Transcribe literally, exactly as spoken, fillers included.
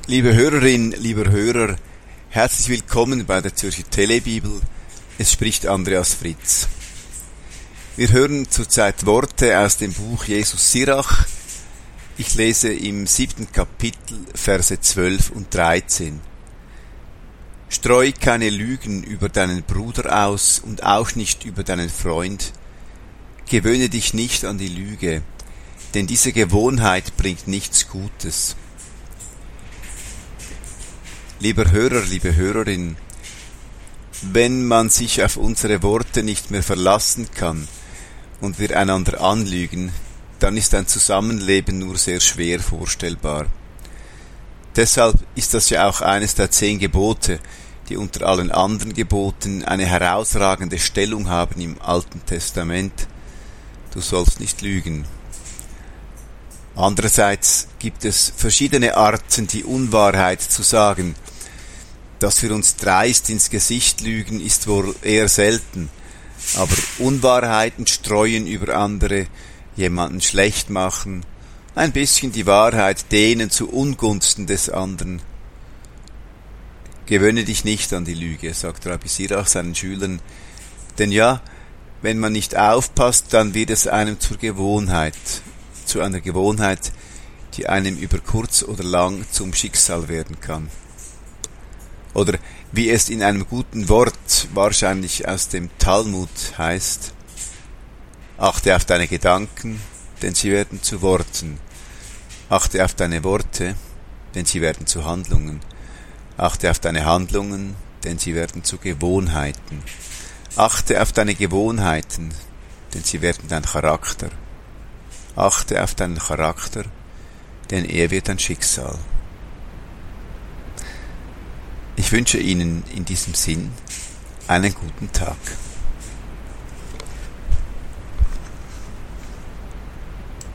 Liebe Hörerin, lieber Hörer, herzlich willkommen bei der Zürcher Telebibel. Es spricht Andreas Fritz. Wir hören zurzeit Worte aus dem Buch Jesus Sirach. Ich lese im siebten Kapitel Verse zwölf und dreizehn. Streu keine Lügen über deinen Bruder aus und auch nicht über deinen Freund. Gewöhne dich nicht an die Lüge, denn diese Gewohnheit bringt nichts Gutes. Lieber Hörer, liebe Hörerin, wenn man sich auf unsere Worte nicht mehr verlassen kann und wir einander anlügen, dann ist ein Zusammenleben nur sehr schwer vorstellbar. Deshalb ist das ja auch eines der zehn Gebote, die unter allen anderen Geboten eine herausragende Stellung haben im Alten Testament. Du sollst nicht lügen. Andererseits gibt es verschiedene Arten, die Unwahrheit zu sagen. Dass wir uns dreist ins Gesicht lügen, ist wohl eher selten, aber Unwahrheiten streuen über andere, jemanden schlecht machen, ein bisschen die Wahrheit dehnen zu Ungunsten des anderen. Gewöhne dich nicht an die Lüge, sagt Rabbi Sirach seinen Schülern, denn ja, wenn man nicht aufpasst, dann wird es einem zur Gewohnheit, zu einer Gewohnheit, die einem über kurz oder lang zum Schicksal werden kann. Oder wie es in einem guten Wort, wahrscheinlich aus dem Talmud heißt, achte auf deine Gedanken, denn sie werden zu Worten. Achte auf deine Worte, denn sie werden zu Handlungen. Achte auf deine Handlungen, denn sie werden zu Gewohnheiten. Achte auf deine Gewohnheiten, denn sie werden dein Charakter. Achte auf deinen Charakter, denn er wird dein Schicksal. Ich wünsche Ihnen in diesem Sinn einen guten Tag.